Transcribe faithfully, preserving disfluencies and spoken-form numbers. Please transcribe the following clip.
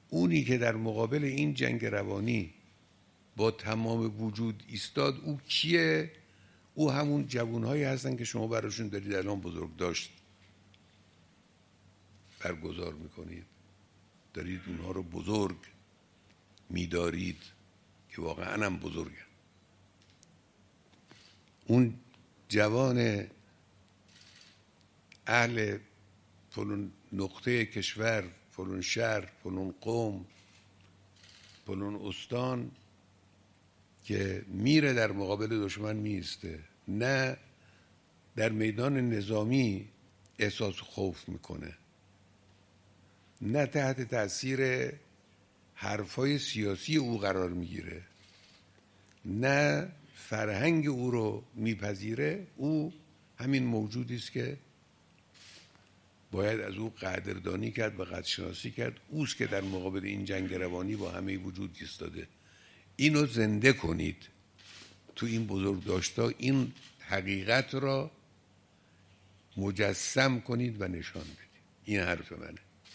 اونی که در مقابل این جنگ روانی با تمام وجود ایستاد، او کیه؟ او همون جوانهایی هستن که شما براشون دارید الان بزرگ داشت برگزار میکنید، دارید اونها رو بزرگ میدارید که واقعا هم بزرگن. اون جوان اهل فلون نقطه کشور، فلون شهر، فلون قوم، فلون استان که میره در مقابل دشمن میسته، نه در میدان نظامی احساس خوف میکنه، نه تحت تأثیر حرفای سیاسی او قرار میگیره، نه فرهنگ او رو میپذیره. او همین موجودی است که باید از او قدردانی کرد و قدرشناسی کرد. اوست که در مقابل این جنگ روانی با همه وجود ایستاده. اینو زنده کنید تو این بزرگداشت‌ها، این حقیقت را مجسم کنید و نشان بدید. این حرف منه.